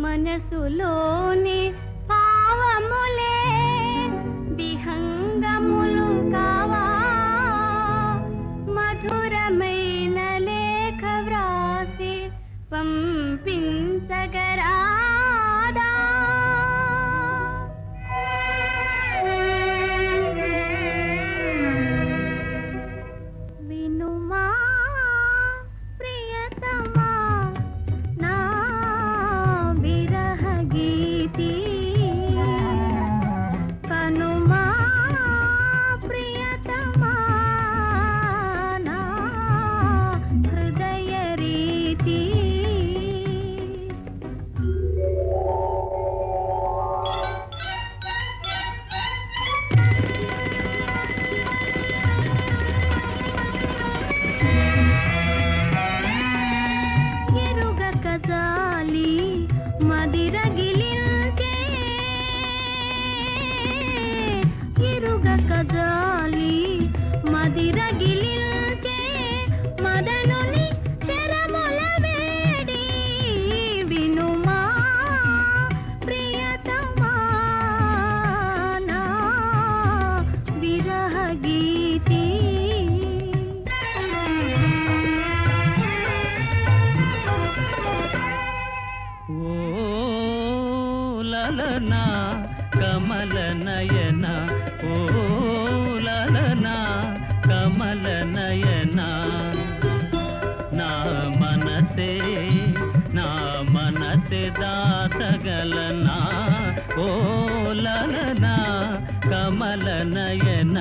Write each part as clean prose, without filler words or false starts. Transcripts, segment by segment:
మనసులోని భావములే విహంగములు కావా మధురమైన లేఖ వ్రాసి పంపించగరాదా వినుమా ప్రియతమా నా విరహ గీతి కనుమా ప్రియతమా నా హృదయ రీతి ఎరుగక జాలి మదిరగిలించే ఎరుగక జాలి మదిరగిలించే మదనుని శరముల వేడి వినుమా ప్రియతమా నా విరహ గీతి ఓ లలనా కమల నయన ఓ లలనా కమల నయన నా మనసే దాతగలనా ఓ లలనా కమల నయన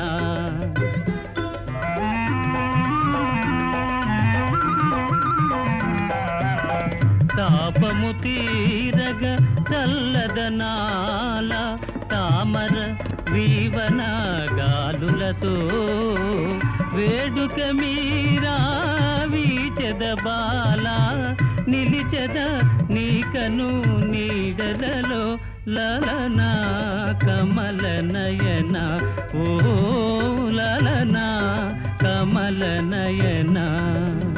తాపము తీరగ చల్లదనాల తామర వీవన గాలులతో వేడుక మీరా వీచెద బాల నిలిచెద నీకను నీడలలో లలనా కమల నయన ఓ లలనా కమల నయన